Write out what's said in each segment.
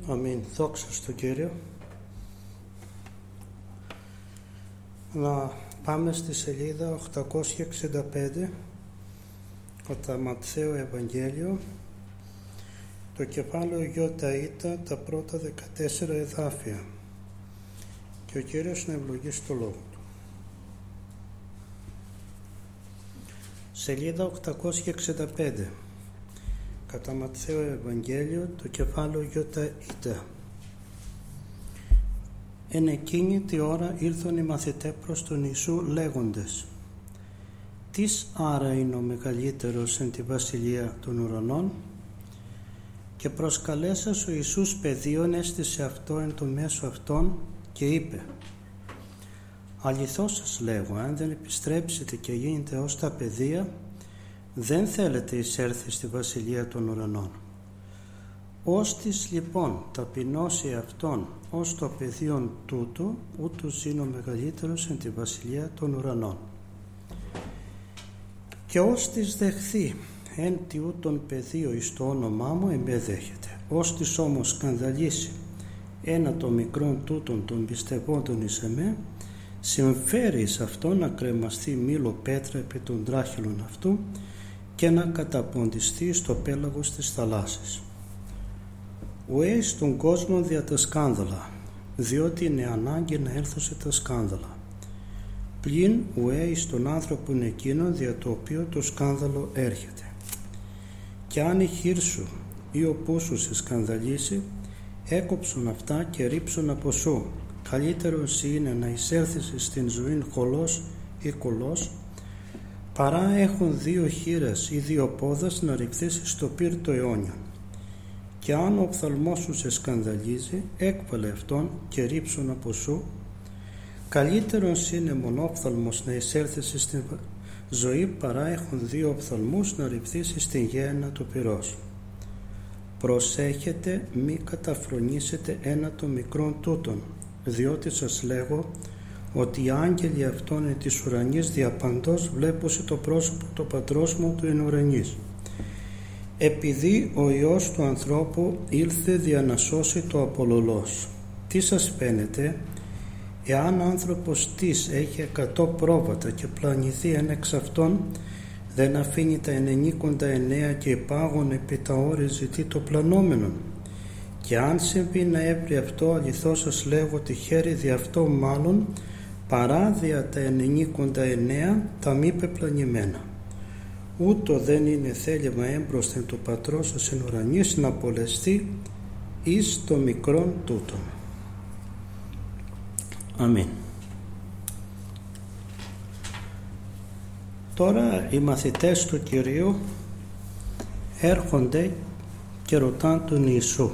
Αμήν. Δόξα στον Κύριο. Να πάμε στη σελίδα 865 από Ματθαίο Ευαγγέλιο, το κεφάλαιο Ιώτα, τα πρώτα 14 εδάφια, και ο Κύριος να ευλογήσει το λόγο του. Σελίδα 865 κατά Ματθαίο Ευαγγέλιο, το κεφάλαιο Ιώτα. Εν εκείνη τη ώρα ήρθαν οι μαθητές προς τον Ιησού λέγοντες: «Τις άρα είναι ο μεγαλύτερος εν τη βασιλεία των ουρανών?» Και προσκαλέσας ο Ιησούς παιδίον έστησε αυτό εν το μέσο αυτών και είπε: «Αληθώς σας λέγω, αν δεν επιστρέψετε και γίνετε ως τα παιδεία, δεν θέλετε εισέλθει στη βασιλεία των ουρανών. Ώστις λοιπόν ταπεινώσει αυτόν ως το παιδίον τούτο, ούτως είναι ο μεγαλύτερος εν τη βασιλεία των ουρανών. Και ώστις δεχθεί εν τη ούτων παιδίο εις το όνομά μου, εμέ δέχεται. Ώστις όμως σκανδαλίσει ένα των μικρών τούτων των πιστευόντων εις εμέ, συμφέρει εις αυτό να κρεμαστεί μήλο πέτρα επί των τράχυλων αυτού και να καταποντιστεί στο πέλαγος της θαλάσσης. Ουέ εις τον κόσμο δια τα σκάνδαλα, διότι είναι ανάγκη να έρθωσε τα σκάνδαλα. Πλην ουέ εις τον άνθρωπον εκείνον δια το οποίο το σκάνδαλο έρχεται. Και αν η χείρ σου ή ο πούς σου σε σκανδαλίσει, έκοψον αυτά και ρίψον από σου. Καλύτερος είναι να εισέλθεις στην ζωήν χολός ή κολός, παρά έχουν δύο χείρες ή δύο πόδας να ρηφθείς στο πύρτο αιώνιον. Και αν ο οφθαλμός σου σε σκανδαλίζει, έκβαλε αυτόν και ρίψον από σου. Καλύτερος είναι μονόφθαλμος να εισέλθεις στην ζωή, παρά έχουν δύο οφθαλμούς να ρηφθείς στην γέεννα του πυρός. Προσέχετε μη καταφρονήσετε ένα των μικρών τούτων, διότι σας λέγω ότι οι άγγελοι αυτών εν της ουρανής διαπαντός βλέπωσε το πρόσωπο του πατρός μου του εν ουρανής. Επειδή ο Υιός του ανθρώπου ήλθε δια να σώσει το απολωλός. Τι σας φαίνεται? Εάν άνθρωπος της έχει 100 πρόβατα και πλανηθεί ένα εξ αυτών, δεν αφήνει τα 99 και υπάγων επί τα όρη ζητεί το πλανόμενον. Και αν συμβεί να έβρει αυτό, αληθώς σας λέγω ότι χαίρει δι' αυτό μάλλον παρά δια τα 99 τα μη πεπλανημένα. Ούτω δεν είναι θέλημα έμπροσθεν του πατρός σας εν ουρανής να απολεστεί εις το μικρόν τούτον. Αμήν. Τώρα οι μαθητές του Κυρίου έρχονται και ρωτάνε τον Ιησού.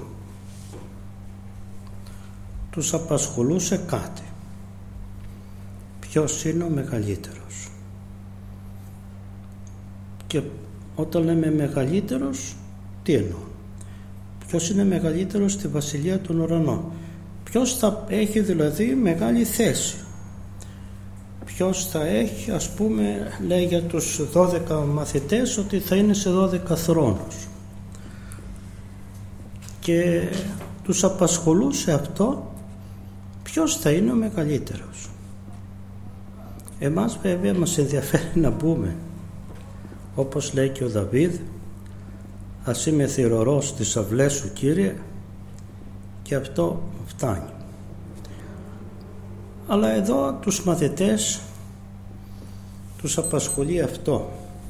Τους απασχολούσε κάτι. Ποιος είναι ο μεγαλύτερος? Και όταν λέμε μεγαλύτερος, τι εννοώ? Ποιος είναι μεγαλύτερος στη βασιλεία των ουρανών? Ποιος θα έχει δηλαδή μεγάλη θέση? Ποιος θα έχει, ας πούμε, λέει για τους 12 μαθητές ότι θα είναι σε 12 θρόνους. Και τους απασχολούσε αυτό, ποιος θα είναι ο μεγαλύτερος. Εμάς βέβαια μας ενδιαφέρει να πούμε, όπως λέει και ο Δαβίδ, ας είμαι θυρωρός στις αυλές σου, Κύριε, και αυτό φτάνει. Αλλά εδώ τους μαθητές τους απασχολεί αυτό.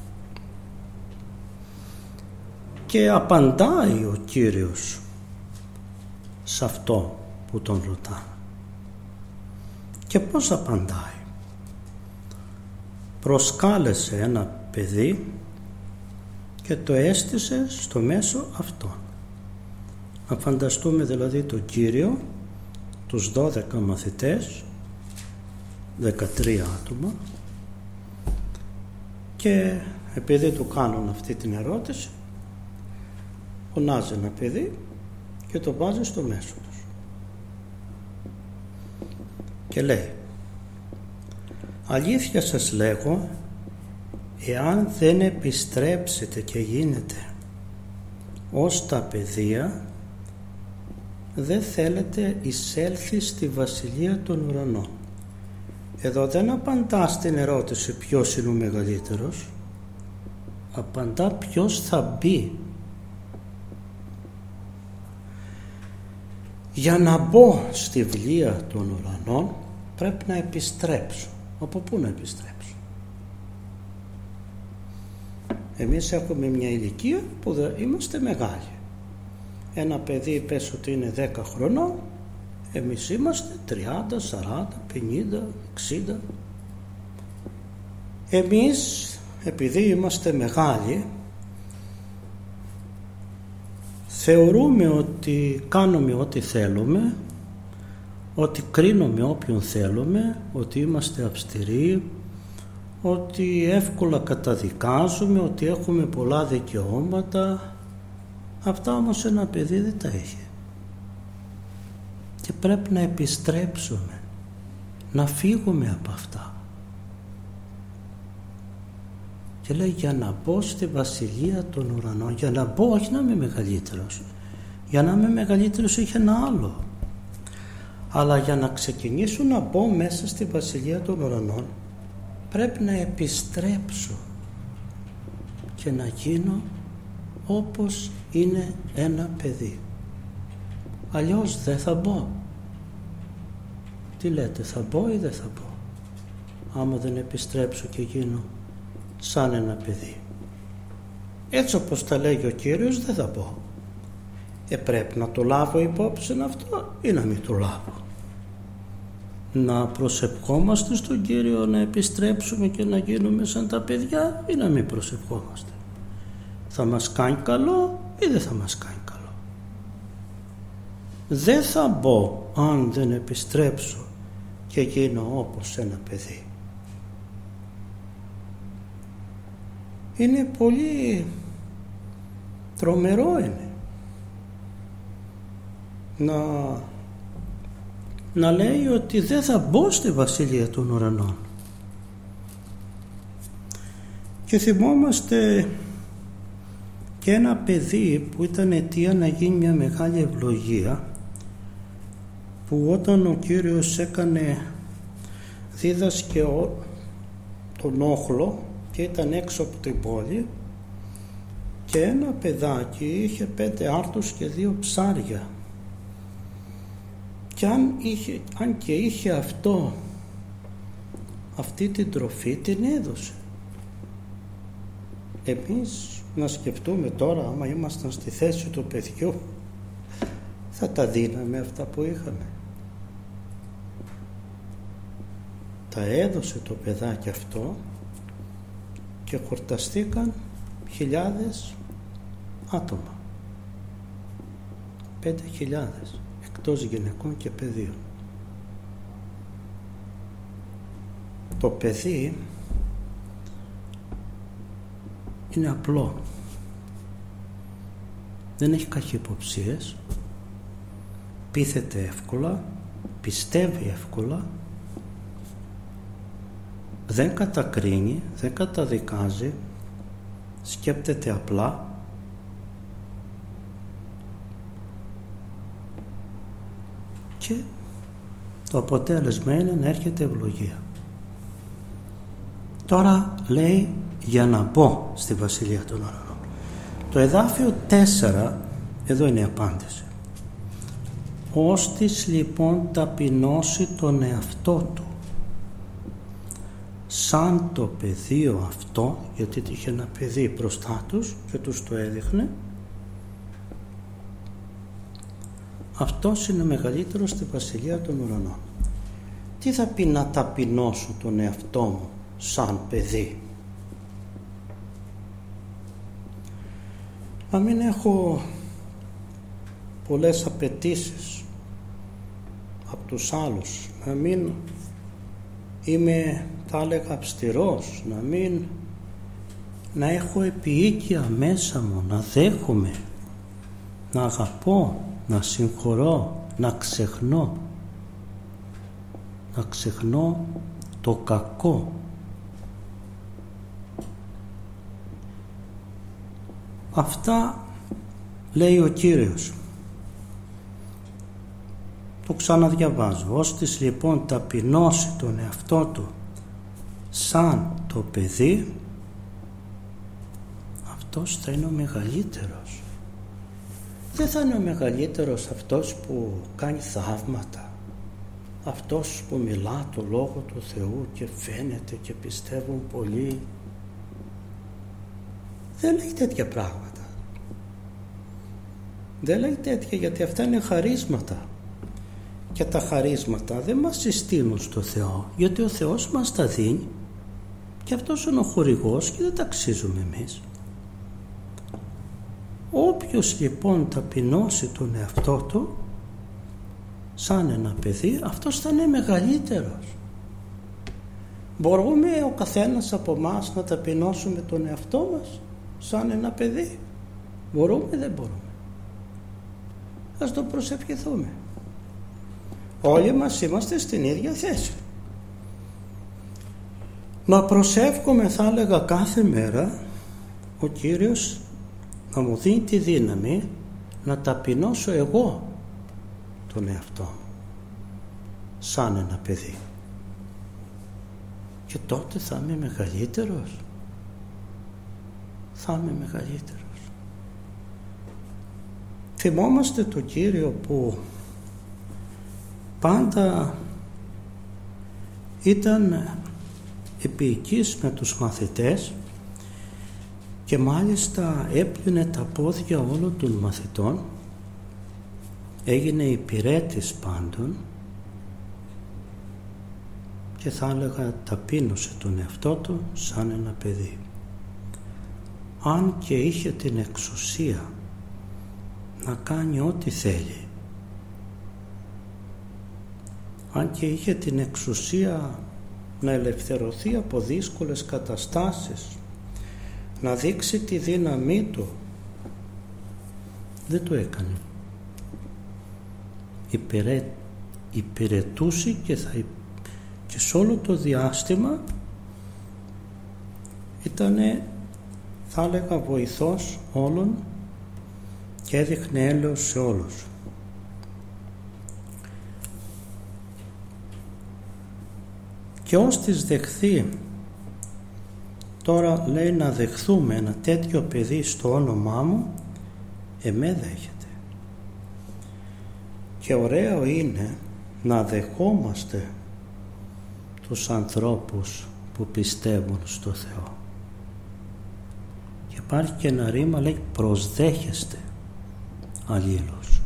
Και απαντάει ο Κύριος σε αυτό που τον ρωτά. Και πώς απαντάει? Προσκάλεσε ένα παιδί και το έστησε στο μέσο αυτόν. Να φανταστούμε δηλαδή τον Κύριο, τους 12 μαθητές, 13 άτομα, και επειδή του κάνουν αυτή την ερώτηση, φωνάζει ένα παιδί και το βάζει στο μέσο τους και λέει: αλήθεια σας λέγω, εάν δεν επιστρέψετε και γίνετε ως τα παιδεία, δεν θέλετε εισέλθει στη βασιλεία των ουρανών. Εδώ δεν απαντά στην ερώτηση ποιος είναι ο μεγαλύτερος, απαντά ποιος θα μπει. Για να μπω στη βιβλία των ουρανών πρέπει να επιστρέψω. Από πού να επιστρέψω? Εμείς έχουμε μια ηλικία που δεν είμαστε μεγάλοι. Ένα παιδί πες ότι είναι 10 χρονών, εμείς είμαστε 30, 40, 50, 60. Εμείς επειδή είμαστε μεγάλοι θεωρούμε ότι κάνουμε ό,τι θέλουμε, ότι κρίνουμε όποιον θέλουμε, ότι είμαστε αυστηροί, ότι εύκολα καταδικάζουμε, ότι έχουμε πολλά δικαιώματα. Αυτά όμως ένα παιδί δεν τα έχει. Και πρέπει να επιστρέψουμε, να φύγουμε από αυτά. Και λέει για να μπω στη βασιλεία των ουρανών, για να μπω, όχι να είμαι μεγαλύτερος. Για να είμαι μεγαλύτερος είχε ένα άλλο. Αλλά για να ξεκινήσω να μπω μέσα στη βασιλεία των ουρανών πρέπει να επιστρέψω και να γίνω όπως είναι ένα παιδί. Αλλιώς δεν θα μπω. Τι λέτε, θα μπω ή δεν θα μπω άμα δεν επιστρέψω και γίνω σαν ένα παιδί? Έτσι όπως τα λέγει ο Κύριος δεν θα μπω. Πρέπει να το λάβω υπόψη αυτό ή να μην το λάβω? Να προσευχόμαστε στον Κύριο να επιστρέψουμε και να γίνουμε σαν τα παιδιά ή να μην προσευχόμαστε? Θα μας κάνει καλό ή δεν θα μας κάνει καλό? Δεν θα μπω αν δεν επιστρέψω και γίνω όπως ένα παιδί. Είναι πολύ τρομερό είναι να λέει ότι δεν θα μπω στη βασιλεία των ουρανών. Και θυμόμαστε και ένα παιδί που ήταν αιτία να γίνει μια μεγάλη ευλογία, που όταν ο Κύριος δίδασκε τον όχλο και ήταν έξω από την πόλη, και ένα παιδάκι είχε 5 άρτους και 2 ψάρια, και αν και είχε αυτή την τροφή την έδωσε. Εμείς να σκεφτούμε τώρα, άμα ήμασταν στη θέση του παιδιού, θα τα δίναμε αυτά που είχαμε? Τα έδωσε το παιδάκι αυτό και χορταστήκαν χιλιάδες άτομα. 5.000 εκτός γυναικών και παιδίων. Το παιδί είναι απλό, δεν έχει καχυποψίες, πείθεται εύκολα, πιστεύει εύκολα, δεν κατακρίνει, δεν καταδικάζει, σκέπτεται απλά, και το αποτέλεσμα είναι να έρχεται ευλογία. Τώρα λέει για να μπω στη βασιλεία των ουρανών. Το εδάφιο 4, εδώ είναι η απάντηση. Ώστις λοιπόν ταπεινώσει τον εαυτό του σαν το πεδίο αυτό, γιατί είχε ένα παιδί μπροστά τους και τους το έδειχνε, αυτός είναι μεγαλύτερος στη βασιλεία των ουρανών. Τι θα πει να ταπεινώσω τον εαυτό μου σαν παιδί? Να μην έχω πολλές απαιτήσεις από τους άλλους, να μην είμαι, θα έλεγα, αυστηρός, να έχω επιοίκεια μέσα μου, να δέχομαι, να αγαπώ, να συγχωρώ, να ξεχνώ το κακό. Αυτά λέει ο Κύριος. Το ξαναδιαβάζω. Ώστις λοιπόν ταπεινώσει τον εαυτό του σαν το παιδί, αυτός θα είναι ο μεγαλύτερος. Δεν θα είναι ο μεγαλύτερος αυτός που κάνει θαύματα, αυτός που μιλά το Λόγο του Θεού και φαίνεται και πιστεύουν πολλοί. Δεν λέει τέτοια πράγματα. Δεν λέει τέτοια, γιατί αυτά είναι χαρίσματα. Και τα χαρίσματα δεν μας συστήνουν στο Θεό, γιατί ο Θεός μας τα δίνει και αυτός είναι ο χορηγός και δεν τα αξίζουμε εμείς. Όποιος λοιπόν ταπεινώσει τον εαυτό του σαν ένα παιδί, αυτός θα είναι μεγαλύτερος. Μπορούμε ο καθένας από εμάς να ταπεινώσουμε τον εαυτό μας σαν ένα παιδί? Μπορούμε, δεν μπορούμε? Ας το προσευχηθούμε. Όλοι μας είμαστε στην ίδια θέση. Να προσεύχομαι, θα έλεγα, κάθε μέρα ο Κύριος να μου δίνει τη δύναμη να ταπεινώσω εγώ τον εαυτό μου σαν ένα παιδί. Και τότε θα είμαι μεγαλύτερος. Θα είμαι μεγαλύτερος. Θυμόμαστε τον Κύριο που πάντα ήταν επίοικης με τους μαθητές και μάλιστα έπλυνε τα πόδια όλων των μαθητών, έγινε υπηρέτης πάντων και θα έλεγα ταπείνωσε τον εαυτό του σαν ένα παιδί. Αν και είχε την εξουσία να κάνει ό,τι θέλει, αν και είχε την εξουσία να ελευθερωθεί από δύσκολες καταστάσεις, να δείξει τη δύναμή του, δεν το έκανε. Υπηρετούσε και σε όλο το διάστημα ήτανε, θα έλεγα, βοηθός όλων και έδειχνε έλεος σε όλους. Και ώστις δεχθεί, τώρα λέει να δεχθούμε ένα τέτοιο παιδί στο όνομά μου, εμέ δέχεται. Και ωραίο είναι να δεχόμαστε τους ανθρώπους που πιστεύουν στο Θεό. Και υπάρχει και ένα ρήμα, λέει προσδέχεστε αλλήλους.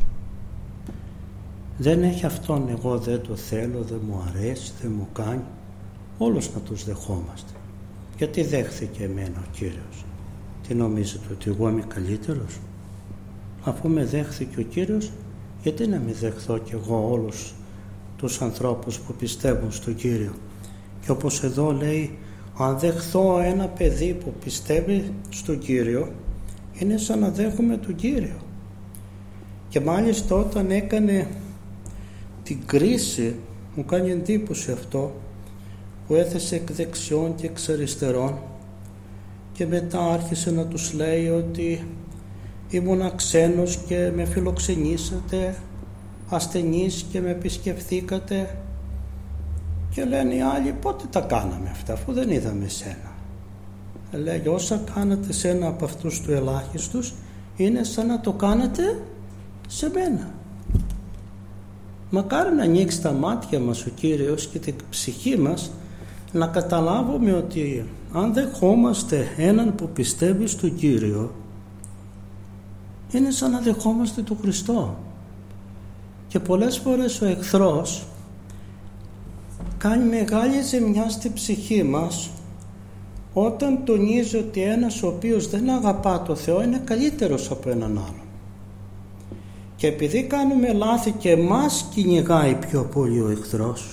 Δεν έχει αυτόν, εγώ δεν το θέλω, δεν μου αρέσει, δεν μου κάνει. Όλους να τους δεχόμαστε. Γιατί δέχθηκε εμένα ο Κύριος? Τι νομίζετε, ότι εγώ είμαι καλύτερος? Αφού με δέχθηκε ο Κύριος, γιατί να μην δεχθώ κι εγώ όλους τους ανθρώπους που πιστεύουν στον Κύριο? Και όπως εδώ λέει, αν δεχθώ ένα παιδί που πιστεύει στον Κύριο, είναι σαν να δέχομαι τον Κύριο. Και μάλιστα όταν έκανε την κρίση, μου κάνει εντύπωση αυτό, που έθεσε εκ δεξιών και εξ αριστερών και μετά άρχισε να τους λέει ότι ήμουνα ξένος και με φιλοξενήσατε, ασθενής και με επισκεφθήκατε. Και λένε οι άλλοι, πότε τα κάναμε αυτά αφού δεν είδαμε σένα? Λέει, όσα κάνατε σε ένα από αυτούς του ελάχιστους είναι σαν να το κάνετε σε μένα. Μακάρι να ανοίξει τα μάτια μας ο Κύριος και την ψυχή μας, να καταλάβουμε ότι αν δεχόμαστε έναν που πιστεύει στον Κύριο, είναι σαν να δεχόμαστε τον Χριστό. Και πολλές φορές ο εχθρός κάνει μεγάλη ζημιά στη ψυχή μας όταν τονίζει ότι ένας ο οποίος δεν αγαπά το Θεό είναι καλύτερος από έναν άλλον. Και επειδή κάνουμε λάθη και μας κυνηγάει πιο πολύ ο εχθρός,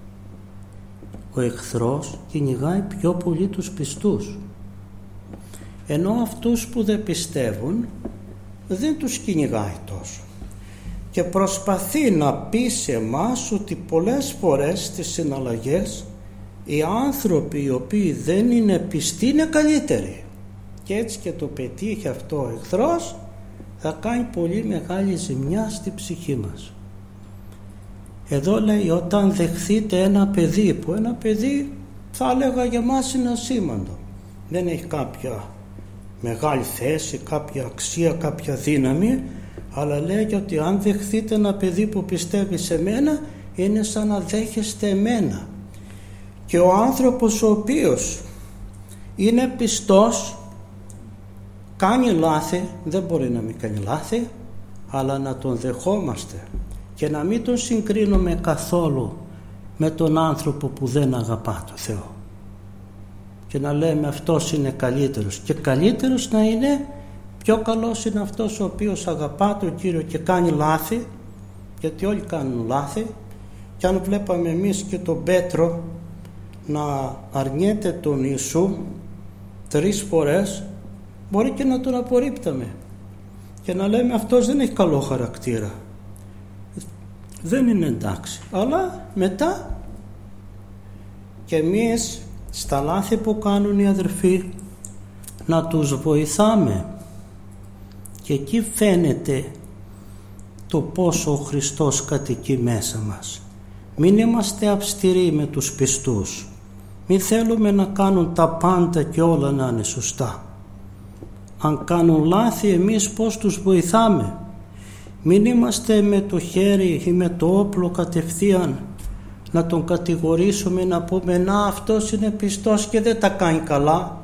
ο εχθρός κυνηγάει πιο πολύ τους πιστούς, ενώ αυτούς που δεν πιστεύουν δεν τους κυνηγάει τόσο και προσπαθεί να πει σε εμάς ότι πολλές φορές στις συναλλαγές οι άνθρωποι οι οποίοι δεν είναι πιστοί είναι καλύτεροι, και έτσι και το πετύχει αυτό ο εχθρός, θα κάνει πολύ μεγάλη ζημιά στη ψυχή μας. Εδώ λέει όταν δεχθείτε ένα παιδί, που ένα παιδί θα έλεγα για μας είναι ασήμαντο, δεν έχει κάποια μεγάλη θέση, κάποια αξία, κάποια δύναμη, αλλά λέει ότι αν δεχθείτε ένα παιδί που πιστεύει σε μένα, είναι σαν να δέχεστε εμένα. Και ο άνθρωπος ο οποίος είναι πιστός κάνει λάθη, δεν μπορεί να μην κάνει λάθη, αλλά να τον δεχόμαστε και να μην τον συγκρίνουμε καθόλου με τον άνθρωπο που δεν αγαπά το Θεό και να λέμε αυτός είναι καλύτερος, και καλύτερος να είναι, πιο καλός είναι αυτός ο οποίος αγαπά τον Κύριο και κάνει λάθη, γιατί όλοι κάνουν λάθη. Και αν βλέπαμε εμείς και τον Πέτρο να αρνιέται τον Ιησού 3 φορές, μπορεί και να τον απορρίπταμε και να λέμε αυτός δεν έχει καλό χαρακτήρα, δεν είναι εντάξει. Αλλά μετά και εμείς στα λάθη που κάνουν οι αδερφοί να τους βοηθάμε, και εκεί φαίνεται το πόσο ο Χριστός κατοικεί μέσα μας. Μην είμαστε αυστηροί με τους πιστούς, μην θέλουμε να κάνουν τα πάντα και όλα να είναι σωστά. Αν κάνουν λάθη, εμείς πώς τους βοηθάμε? Μην είμαστε με το χέρι ή με το όπλο κατευθείαν να τον κατηγορήσουμε, να πούμε να αυτός είναι πιστός και δεν τα κάνει καλά,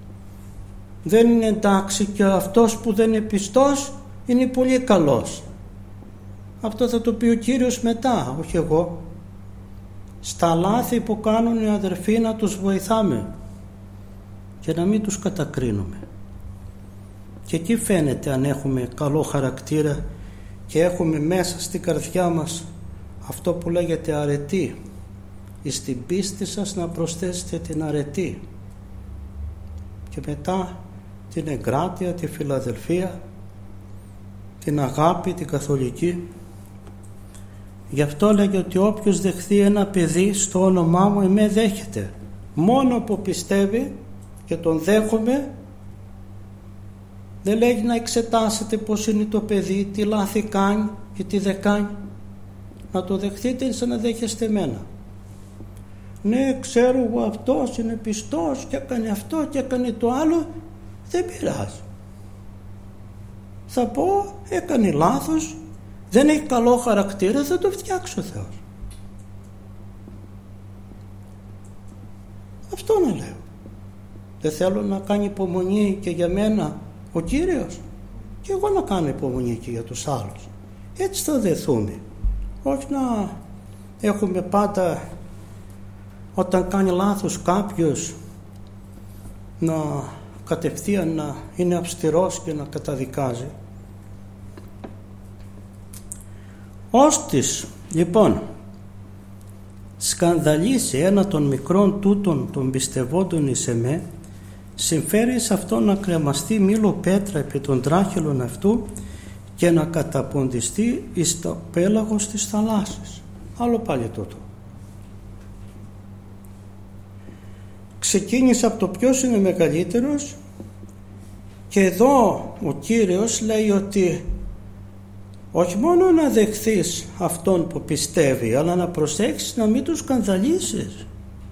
δεν είναι εντάξει, και αυτός που δεν είναι πιστός είναι πολύ καλός. Αυτό θα το πει ο Κύριος μετά, όχι εγώ. Στα λάθη που κάνουν οι αδερφοί να τους βοηθάμε και να μην τους κατακρίνουμε. Και εκεί φαίνεται αν έχουμε καλό χαρακτήρα και έχουμε μέσα στην καρδιά μας αυτό που λέγεται αρετή. Εις την πίστη σας να προσθέσετε την αρετή, και μετά την εγκράτεια, τη φιλαδελφία, την αγάπη, την καθολική. Γι' αυτό λέγει ότι όποιος δεχθεί ένα παιδί στο όνομά μου, εμέ δέχεται. Μόνο που πιστεύει και τον δέχομαι. Δεν λέγει να εξετάσετε πως είναι το παιδί, τι λάθη κάνει και τι δεν κάνει. Να το δεχτείτε είναι σαν να δέχεστε εμένα. Ναι, ξέρω εγώ αυτός είναι πιστός και έκανε αυτό και έκανε το άλλο, δεν πειράζει. Θα πω έκανε λάθος, δεν έχει καλό χαρακτήρα, θα το φτιάξει ο Θεός. Αυτό να λέω. Δεν θέλω να κάνει υπομονή και για μένα ο Κύριος, και εγώ να κάνω υπομονή και για τους άλλους. Έτσι θα δεθούμε. Όχι να έχουμε πάντα όταν κάνει λάθος κάποιος να κατευθείαν να είναι αυστηρός και να καταδικάζει. Ώστις λοιπόν σκανδαλίσει ένα των μικρών τούτων των πιστευόντων εις εμέ, συμφέρει σε αυτό να κρεμαστεί μήλο πέτρα επί των τράχυλων αυτού και να καταποντιστεί εις το πέλαγος της θαλάσσης. Άλλο πάλι τούτο. Ξεκίνησε από το ποιος είναι μεγαλύτερος, και εδώ ο Κύριος λέει ότι όχι μόνο να δεχθείς αυτόν που πιστεύει, αλλά να προσέξεις να μην τους σκανδαλίσεις.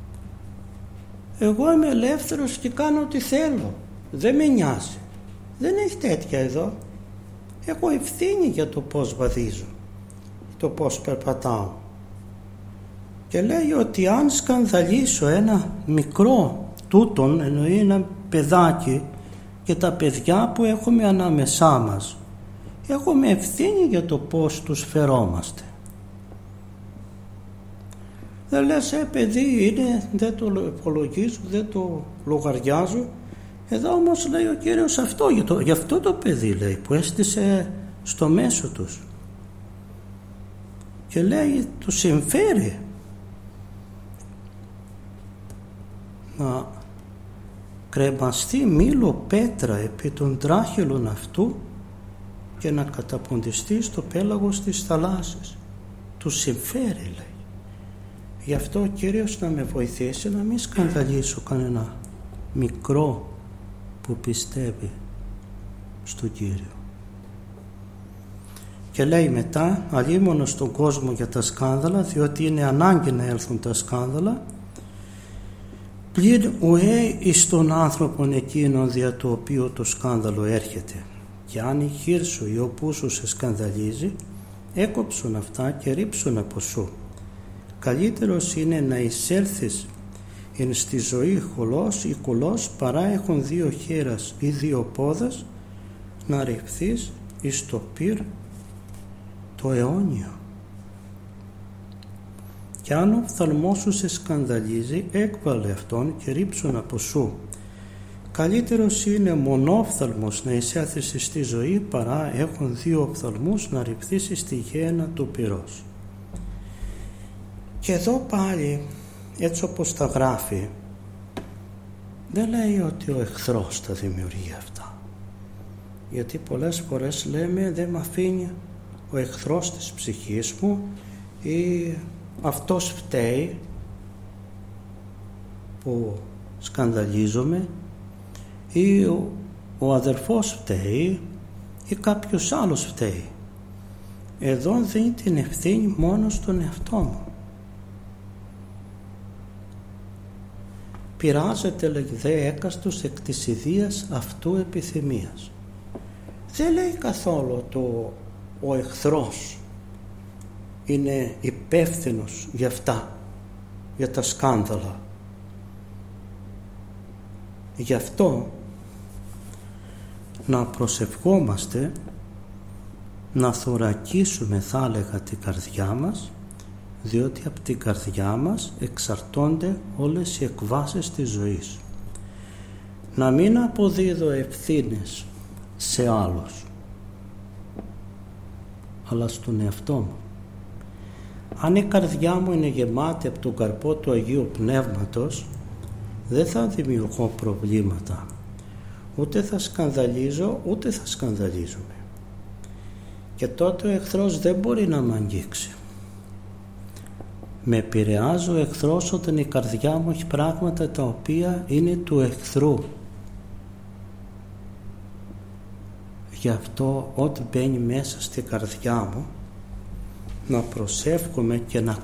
Εγώ είμαι ελεύθερος και κάνω ό,τι θέλω, δεν με νοιάζει. Δεν έχει τέτοια εδώ. Έχω ευθύνη για το πώς βαδίζω, το πώς περπατάω. Και λέει ότι αν σκανδαλίσω ένα μικρό τούτον, εννοεί ένα παιδάκι, και τα παιδιά που έχουμε ανάμεσά μας, έχουμε ευθύνη για το πώς τους φερόμαστε. Δεν λες παιδί είναι, δεν το υπολογίζω, δεν το λογαριάζω. Εδώ όμως λέει ο Κύριος αυτό, για αυτό το παιδί λέει που έστησε στο μέσο τους, και λέει του συμφέρει να κρεμαστεί μήλο πέτρα επί των τράχυλων αυτού και να καταποντιστεί στο πέλαγος της θαλάσσης. Του συμφέρει λέει. Γι' αυτό ο Κύριος να με βοηθήσει να μην σκανδαλίσω κανένα μικρό που πιστεύει στον Κύριο. Και λέει μετά, αλίμονο στον κόσμο για τα σκάνδαλα, διότι είναι ανάγκη να έλθουν τα σκάνδαλα, πλην ουέ εις τον άνθρωπον εκείνον δια το οποίο το σκάνδαλο έρχεται. Και αν η χείρ σου ή ο πούς σου σε σκανδαλίζει, έκοψον αυτά και ρίψον από σου. Καλύτερος είναι να εισέλθεις εν στη ζωή χολός ή κουλός, παρά έχουν δύο χέρας ή δύο πόδας, να ρηφθείς εις το πυρ το αιώνιο. Και αν ο οφθαλμός σου σε σκανδαλίζει, έκβαλε αυτόν και ρίψον από σου. Καλύτερος είναι μονόφθαλμος να εισέλθεις στη ζωή, παρά έχουν δύο οφθαλμούς να ρηφθείς στη γέννα του πυρός. Και εδώ πάλι, έτσι όπως τα γράφει, δεν λέει ότι ο εχθρός τα δημιουργεί αυτά. Γιατί πολλές φορές λέμε, δεν με αφήνει ο εχθρός της ψυχής μου, ή αυτός φταίει που σκανδαλίζομαι, ή ο αδερφός φταίει, ή κάποιος άλλος φταίει. Εδώ δίνει την ευθύνη μόνο στον εαυτό μου. Πειράζεται, λέγει, δε έκαστος εκ της ιδείας αυτού επιθυμίας. Δεν λέει καθόλου ο εχθρός είναι υπεύθυνος για αυτά, για τα σκάνδαλα. Γι' αυτό να προσευχόμαστε, να θωρακίσουμε, θα έλεγα, την καρδιά μας, διότι από την καρδιά μας εξαρτώνται όλες οι εκβάσεις της ζωής. Να μην αποδίδω ευθύνες σε άλλους, αλλά στον εαυτό μου. Αν η καρδιά μου είναι γεμάτη από τον καρπό του Αγίου Πνεύματος, δεν θα δημιουργώ προβλήματα. Ούτε θα σκανδαλίζω, ούτε θα σκανδαλίζομαι. Και τότε ο εχθρός δεν μπορεί να με αγγίξει. Με επηρεάζει ο εχθρός όταν η καρδιά μου έχει πράγματα τα οποία είναι του εχθρού. Γι' αυτό ό,τι μπαίνει μέσα στη καρδιά μου, να προσεύχομαι και να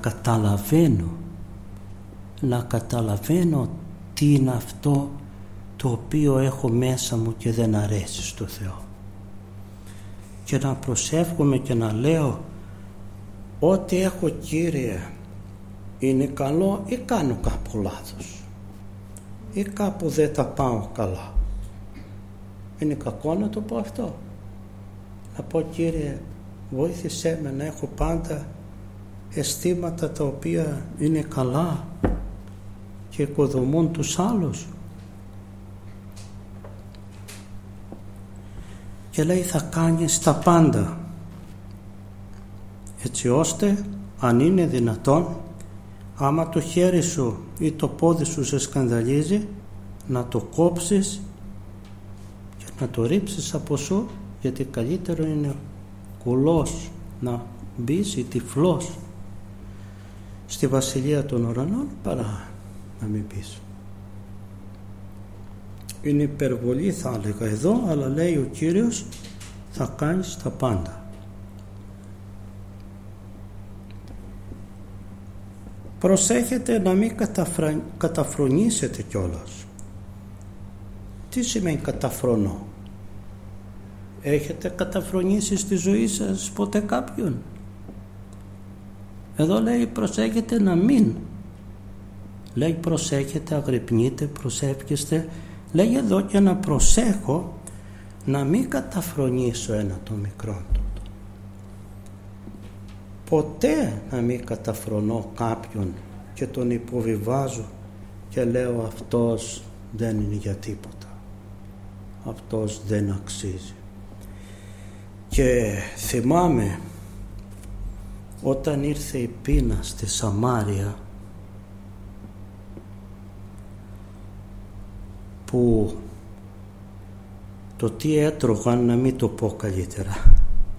καταλαβαίνω τι είναι αυτό το οποίο έχω μέσα μου και δεν αρέσει στο Θεό. Και να προσεύχομαι και να λέω, ό,τι έχω, Κύριε, είναι καλό ή κάνω κάπου λάθος ή κάπου δεν τα πάω καλά. Είναι κακό να το πω αυτό? Να πω, Κύριε, βοήθησέ με να έχω πάντα αισθήματα τα οποία είναι καλά και οικοδομούν τους άλλους. Και λέει, θα κάνεις τα πάντα, έτσι ώστε, αν είναι δυνατόν, άμα το χέρι σου ή το πόδι σου σε σκανδαλίζει, να το κόψεις και να το ρίψεις από σου, γιατί καλύτερο είναι κουλός να μπεις ή τυφλός στη βασιλεία των ουρανών παρά να μην μπεις. Είναι υπερβολή, θα έλεγα εδώ, αλλά λέει ο Κύριος, θα κάνεις τα πάντα. Προσέχετε να μην καταφρονήσετε κιόλας. Τι σημαίνει καταφρονώ? Έχετε καταφρονήσει στη ζωή σας ποτέ κάποιον? Εδώ λέει προσέχετε να μην. Λέει προσέχετε, αγρυπνείτε, προσεύχεστε. Λέει εδώ και να προσέχω να μην καταφρονήσω ένα το μικρό του. Ποτέ να μην καταφρονώ κάποιον και τον υποβιβάζω και λέω αυτός δεν είναι για τίποτα, αυτός δεν αξίζει. Και θυμάμαι όταν ήρθε η πείνα στη Σαμάρια, που το τι έτρωγαν, να μην το πω καλύτερα,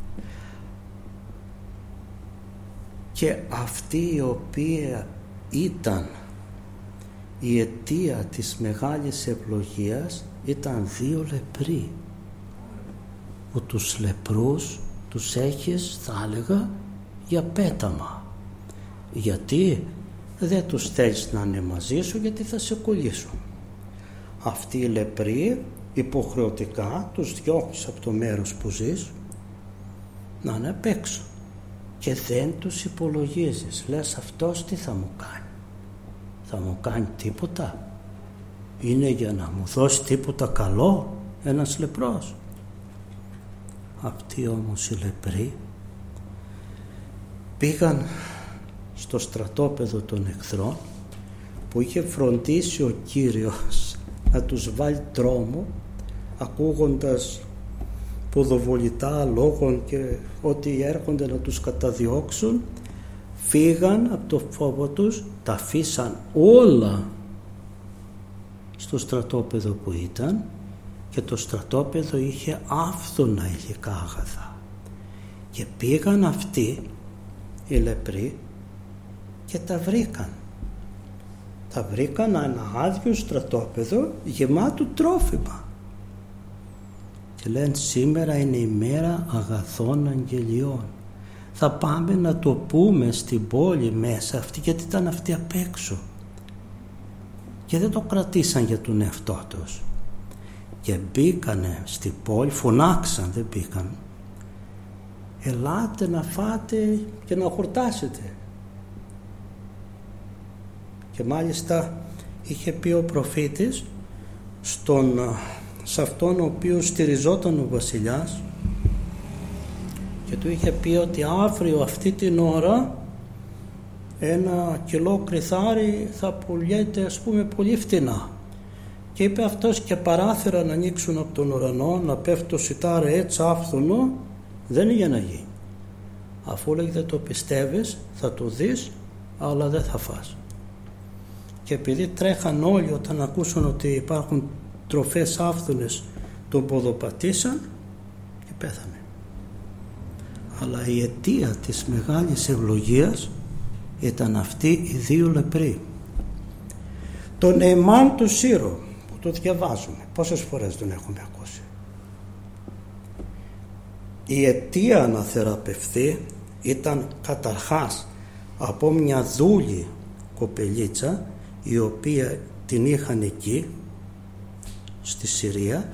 και αυτή η οποία ήταν η αιτία της μεγάλης ευλογίας ήταν 2 λεπροί, που τους λεπρούς τους έχεις, θα έλεγα, για πέταμα. Γιατί δεν τους θέλεις να είναι μαζί σου, γιατί θα σε κολλήσουν. Αυτοί οι λεπροί υποχρεωτικά τους διώχνεις από το μέρος που ζεις να είναι απ' έξω και δεν τους υπολογίζεις. Λες, αυτός τι θα μου κάνει? Θα μου κάνει τίποτα? Είναι για να μου δώσει τίποτα καλό ένας λεπρός? Αυτοί όμως οι λεπροί πήγαν στο στρατόπεδο των εχθρών που είχε φροντίσει ο Κύριος να τους βάλει τρόμο, ακούγοντας ποδοβολητά λόγων και ότι έρχονται να τους καταδιώξουν. Φύγαν από το φόβο τους, τα αφήσαν όλα στο στρατόπεδο που ήταν, και το στρατόπεδο είχε άφθονα υλικά αγαθά, και πήγαν αυτοί οι λεπροί και τα βρήκαν. Τα βρήκαν ένα άδειο στρατόπεδο γεμάτο τρόφιμα και λένε, σήμερα είναι η μέρα αγαθών αγγελιών. Θα πάμε να το πούμε στην πόλη μέσα αυτή, γιατί ήταν αυτοί απ' έξω και δεν το κρατήσαν για τον εαυτό τους. Και μπήκανε στην πόλη, φωνάξαν, δεν μπήκαν, ελάτε να φάτε και να χορτάσετε. Και μάλιστα είχε πει ο προφήτης σε αυτόν ο οποίος στηριζόταν ο βασιλιάς, και του είχε πει ότι αύριο αυτή την ώρα 1 κιλό κρυθάρι θα πουλιέται, ας πούμε, πολύ φτηνά. Και είπε αυτός, και παράθυρα να ανοίξουν από τον ουρανό, να πέφτει το σιτάρι έτσι άφθονο, δεν είναι για να γίνει. Αφού λέγει δεν το πιστεύεις, θα το δεις, αλλά δεν θα φας. Και επειδή τρέχαν όλοι όταν ακούσαν ότι υπάρχουν τροφές άφθονες, τον ποδοπατήσαν και πέθανε. Αλλά η αιτία της μεγάλης ευλογίας ήταν αυτοί οι 2 λεπροί. Τον Νεεμάν του Σύρο, που το διαβάζουμε, πόσες φορές τον έχουμε ακούσει. Η αιτία να θεραπευθεί ήταν καταρχάς από μια δούλη κοπελίτσα, η οποία την είχαν εκεί στη Συρία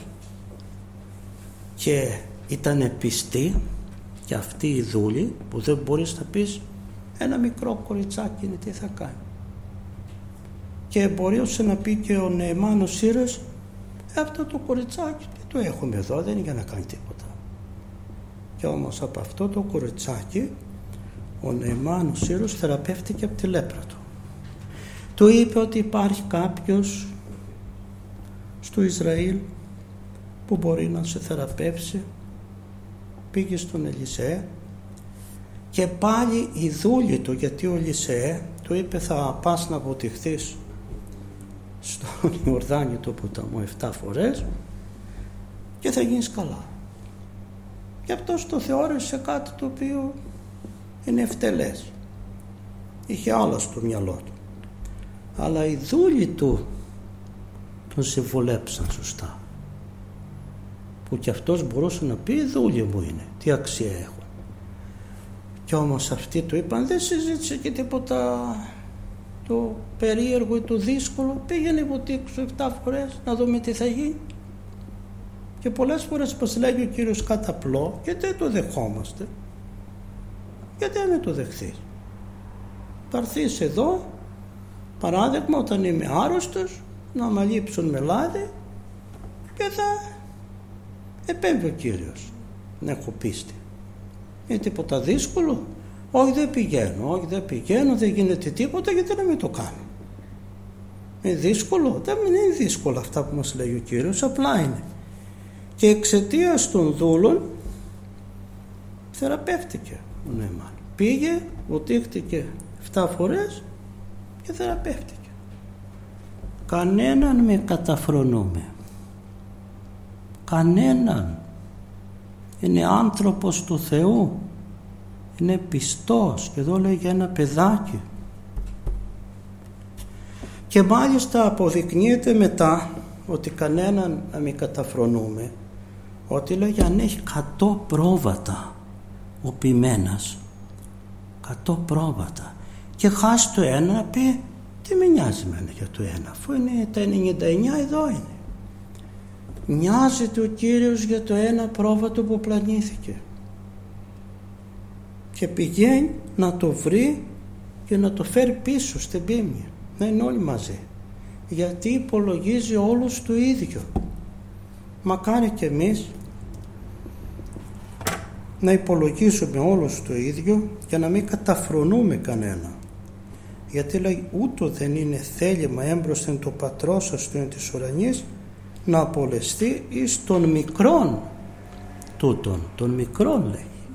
και ήταν πιστή, και αυτή η δούλη που δεν μπορείς να πεις ένα μικρό κοριτσάκι είναι, τι θα κάνει. Και μπορούσε να πει και ο Νεεμάν ο Σύρος, αυτό το κοριτσάκι τι το έχουμε εδώ, δεν είναι για να κάνει τίποτα. Και όμως από αυτό το κοριτσάκι ο Νεεμάν ο Σύρος θεραπεύτηκε από τη λέπρα του. Του είπε ότι υπάρχει κάποιος στο Ισραήλ που μπορεί να σε θεραπεύσει. Πήγε στον Ελισέ και πάλι η δούλη του, γιατί ο Ελισέ του είπε θα πας να αποτυχθείς στον Ιορδάνη το ποταμό 7 φορές και θα γίνεις καλά. Και αυτός το θεώρησε κάτι το οποίο είναι ευτελές, είχε άλλα στο μυαλό του, αλλά οι δούλοι του τον συμβολέψαν σωστά, που και αυτός μπορούσε να πει δούλοι μου είναι, τι αξία έχουν. Και όμως αυτοί του είπαν δεν συζήτησε και τίποτα το περίεργο ή το δύσκολο, πήγαινε υποτίξου 7 φορές να δούμε τι θα γίνει. Και πολλές φορές πως λέγει ο Κύριος κάτι απλό και δεν το δεχόμαστε. Γιατί δεν το δεχθείς? Θα έρθεις εδώ, παράδειγμα, όταν είμαι άρρωστος, να με λείψουν με λάδι και θα επέμβει ο Κύριος, να έχω πίστη. Είναι τίποτα δύσκολο? Όχι, δεν πηγαίνω, δεν γίνεται τίποτα, γιατί να μην το κάνω? Είναι δύσκολο? Δεν είναι δύσκολο αυτά που μας λέει ο Κύριος, απλά είναι. Και εξαιτίας των δούλων θεραπεύτηκε ο Νεεμάν. Πήγε, βοτίχτηκε 7 φορές και θεραπεύτηκε. Κανέναν με καταφρονούμε, κανέναν. Είναι άνθρωπος του Θεού, είναι πιστός, και εδώ λέει για ένα παιδάκι. Και μάλιστα αποδεικνύεται μετά ότι κανέναν να μην καταφρονούμε, ότι λέει αν έχει 100 πρόβατα ο ποιμένας 100 πρόβατα και χάσει το ένα, να πει τι με νοιάζει εμένα για το ένα, αφού είναι τα 99 εδώ είναι. Νοιάζεται ο Κύριος για το ένα πρόβατο που πλανήθηκε και πηγαίνει να το βρει και να το φέρει πίσω στην πίμνια, να είναι όλοι μαζί, γιατί υπολογίζει όλους το ίδιο. Μακάρι και εμείς να υπολογίσουμε όλους το ίδιο και να μην καταφρονούμε κανένα, γιατί λέει ούτω δεν είναι θέλημα έμπροσθεν το πατρός σας του εν της ουρανής να απολεστεί εις των μικρών τούτων, των μικρών λέει.